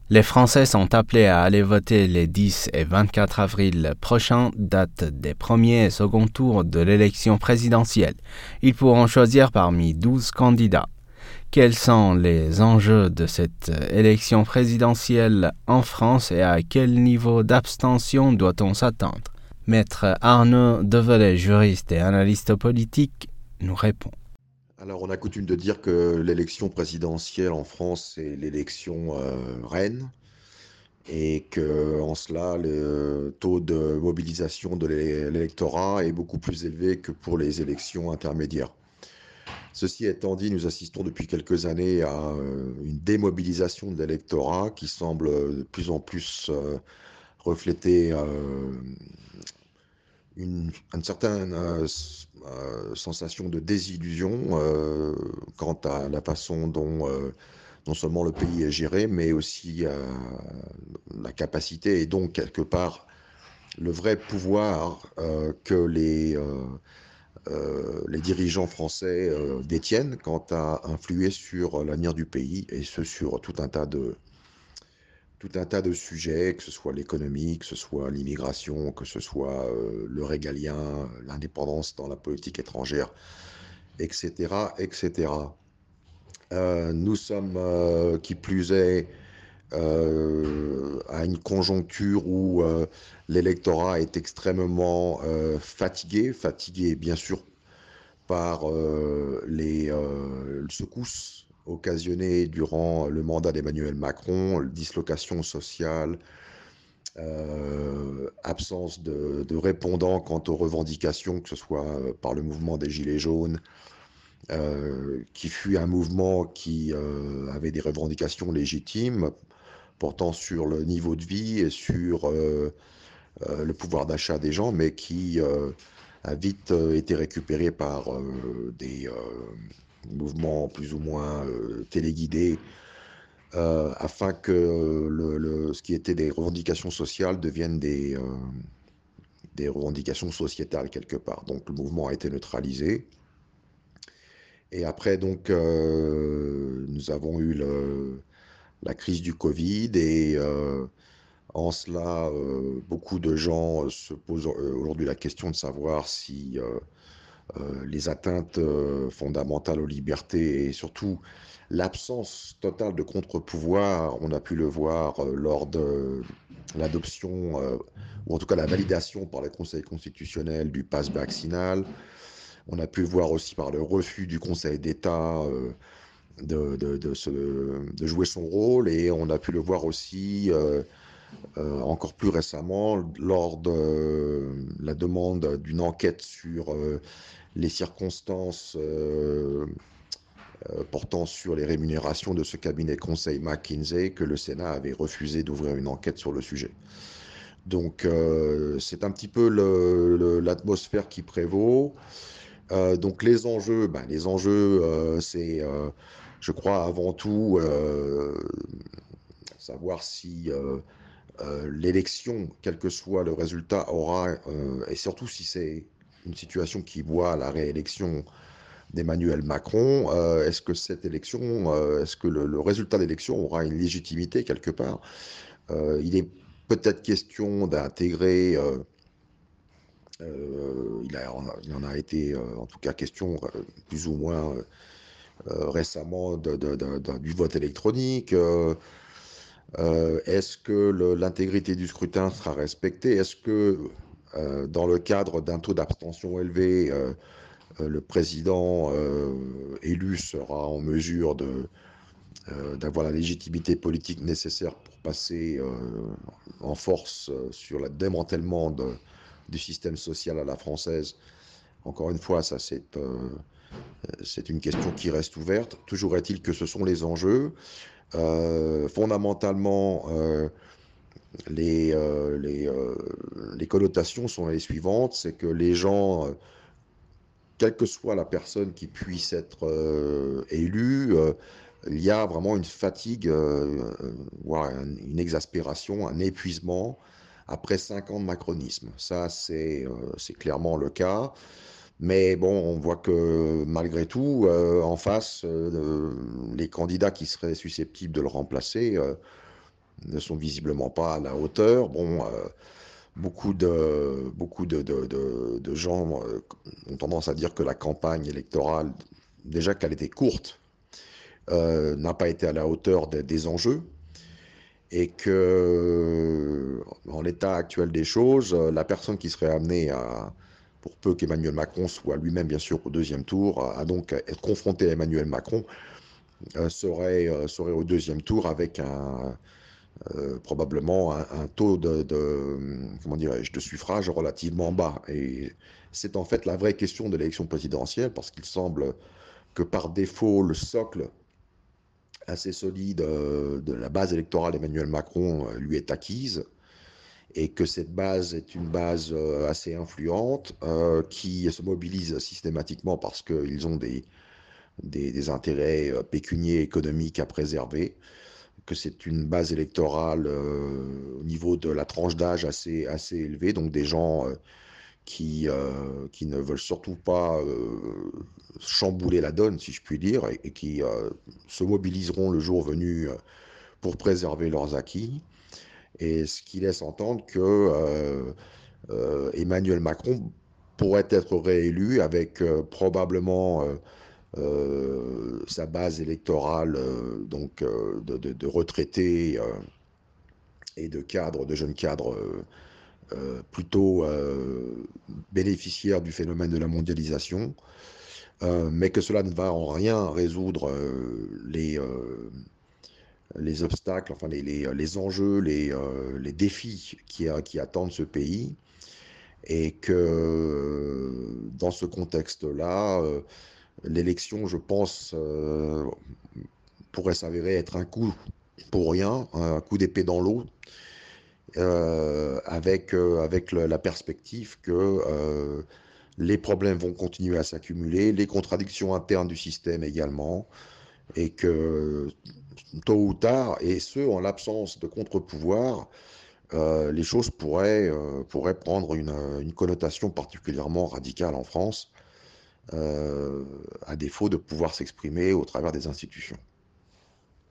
Les Français sont appelés à aller voter les 10 et 24 avril prochains, date des premiers et second tours de l'élection présidentielle. Ils pourront choisir parmi 12 candidats. Quels sont les enjeux de cette élection présidentielle en France et à quel niveau d'abstention doit-on s'attendre? Maître Arnaud Develay, juriste et analyste politique, nous répond. Alors, on a coutume de dire que l'élection présidentielle en France, c'est l'élection reine, et que en cela, le taux de mobilisation de l'électorat est beaucoup plus élevé que pour les élections intermédiaires. Ceci étant dit, nous assistons depuis quelques années à une démobilisation de l'électorat qui semble de plus en plus refléter une certaine sensation de désillusion quant à la façon dont non seulement le pays est géré, mais aussi la capacité et donc quelque part le vrai pouvoir que les dirigeants français détiennent quant à influer sur l'avenir du pays, et ce sur tout un tas de sujets, que ce soit l'économie, que ce soit l'immigration, que ce soit le régalien, l'indépendance dans la politique étrangère, etc., etc. Nous sommes, qui plus est, à une conjoncture où l'électorat est extrêmement fatigué bien sûr par les secousses occasionnées durant le mandat d'Emmanuel Macron, dislocation sociale, absence de répondants quant aux revendications, que ce soit par le mouvement des Gilets jaunes, qui fut un mouvement qui avait des revendications légitimes portant sur le niveau de vie et sur le pouvoir d'achat des gens, mais qui a vite été récupéré par des mouvements plus ou moins téléguidés, afin que ce qui était des revendications sociales deviennent des revendications sociétales quelque part. Donc le mouvement a été neutralisé. Et après, donc, nous avons eu la crise du Covid, et en cela, beaucoup de gens se posent aujourd'hui la question de savoir si les atteintes fondamentales aux libertés et surtout l'absence totale de contre-pouvoir, on a pu le voir lors de l'adoption, ou en tout cas la validation par le Conseil constitutionnel du pass vaccinal. On a pu le voir aussi par le refus du Conseil d'État de jouer son rôle, et on a pu le voir aussi encore plus récemment lors de la demande d'une enquête sur les circonstances portant sur les rémunérations de ce cabinet conseil McKinsey, que le Sénat avait refusé d'ouvrir une enquête sur le sujet. Donc c'est un petit peu l'atmosphère qui prévaut. Donc les enjeux, c'est, je crois, avant tout savoir si l'élection, quel que soit le résultat, aura, et surtout si c'est une situation qui voit la réélection d'Emmanuel Macron, est-ce que cette élection, est-ce que le résultat de l'élection aura une légitimité quelque part? Il est peut-être question d'intégrer, il en a été en tout cas question plus ou moins récemment du vote électronique. Est-ce que l'intégrité du scrutin sera respectée? Est-ce que dans le cadre d'un taux d'abstention élevé, le président élu sera en mesure d'avoir la légitimité politique nécessaire pour passer en force sur le démantèlement du système social à la française? Encore une fois, ça c'est une question qui reste ouverte. Toujours est-il que ce sont les enjeux. Fondamentalement, les connotations sont les suivantes, c'est que les gens, quelle que soit la personne qui puisse être élue, il y a vraiment une fatigue, voire une exaspération, un épuisement après 5 ans de macronisme. Ça, c'est clairement le cas. Mais bon, on voit que malgré tout, en face, les candidats qui seraient susceptibles de le remplacer ne sont visiblement pas à la hauteur. Bon, beaucoup de gens ont tendance à dire que la campagne électorale, déjà qu'elle était courte, n'a pas été à la hauteur des enjeux et que, en l'état actuel des choses, la personne qui serait amenée à, pour peu qu'Emmanuel Macron soit lui-même bien sûr au deuxième tour, à donc être confronté à Emmanuel Macron, serait au deuxième tour avec probablement un taux comment dirais-je, de suffrage relativement bas. Et c'est en fait la vraie question de l'élection présidentielle, parce qu'il semble que par défaut, le socle assez solide de la base électorale d'Emmanuel Macron lui est acquise, et que cette base est une base assez influente, qui se mobilise systématiquement parce qu'ils ont des intérêts pécuniaires économiques à préserver, que c'est une base électorale au niveau de la tranche d'âge assez élevée, donc des gens qui ne veulent surtout pas chambouler la donne, si je puis dire, et qui se mobiliseront le jour venu pour préserver leurs acquis, et ce qui laisse entendre que Emmanuel Macron pourrait être réélu avec probablement sa base électorale de retraités et de cadres, de jeunes cadres plutôt bénéficiaires du phénomène de la mondialisation, mais que cela ne va en rien résoudre les obstacles, enfin les enjeux, les défis qui attendent ce pays, et que dans ce contexte-là, l'élection, je pense, pourrait s'avérer être un coup pour rien, un coup d'épée dans l'eau, avec la perspective que les problèmes vont continuer à s'accumuler, les contradictions internes du système également, et que tôt ou tard, et ce en l'absence de contre-pouvoir, les choses pourraient prendre une connotation particulièrement radicale en France, à défaut de pouvoir s'exprimer au travers des institutions.